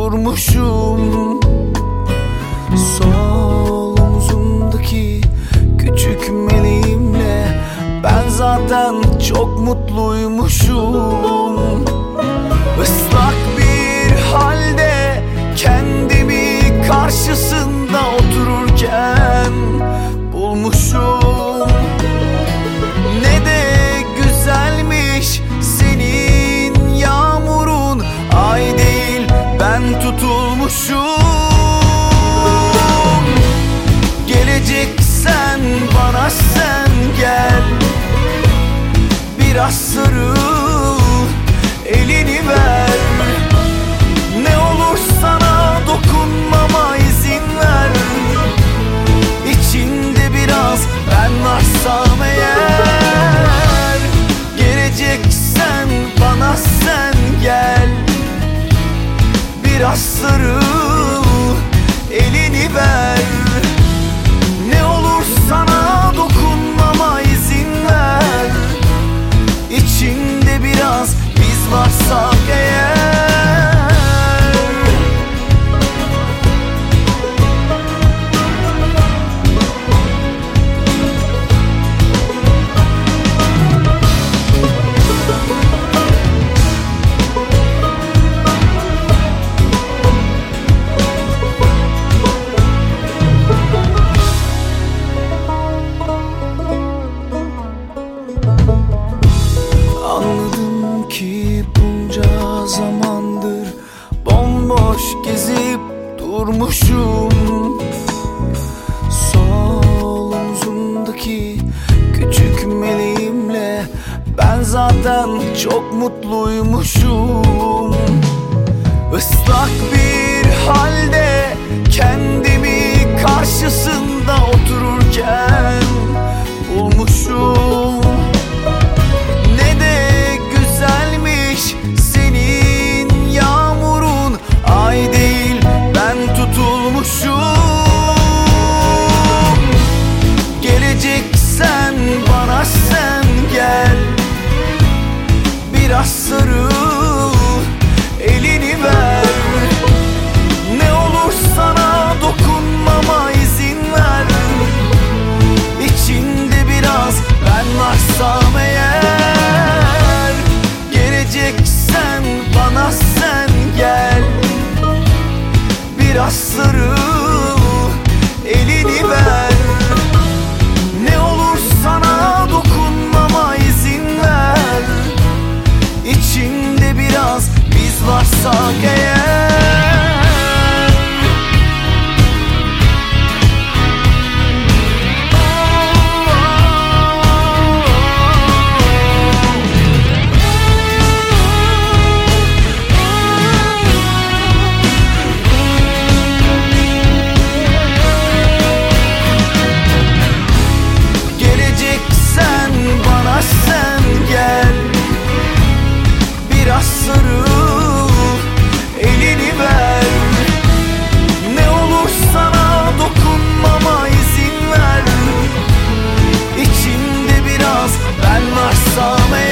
durmuşum. Sol omzumdaki küçük meleğimle ben zaten çok mutluymuşum. Islak bir halde kendimi karşısında otururken bulmuşum. Ne de güzelmiş senin yağmurun, ay değil ben tutulmuşum. Geleceksen bana sen gel, biraz sarıl, elini ver. Ne olur sana dokunmama izin ver. İçinde biraz ben varsam eğer, geleceksen bana sen gel, biraz sarıl, elini ver. Ne olur sana dokunmama izin ver. İçinde biraz biz varsak eğer. Anladım ki bunca zamandır bomboş gezip durmuşum. Sol omzumdaki küçük meleğimle ben zaten çok mutluymuşum. Islak bir halde kendimi karşısında otururken bulmuşum. Ne de güzelmiş senin yağmurun, ay değil ben tutulmuşum. Geleceksen bana sen gel, biraz sarıl, elini ver. Ne olur sana dokunmama izin ver. İçinde biraz ben varsam eğer, geleceksen bana sen gel, biraz sarıl, elini ver. Ne olur sana dokunmama izin ver. İçinde biraz biz varsak eğer. Geleceksen bana sen gel, biraz sarıl, elini ver. Ne olur sana dokunmama izin ver. İçinde biraz ben varsam eğer.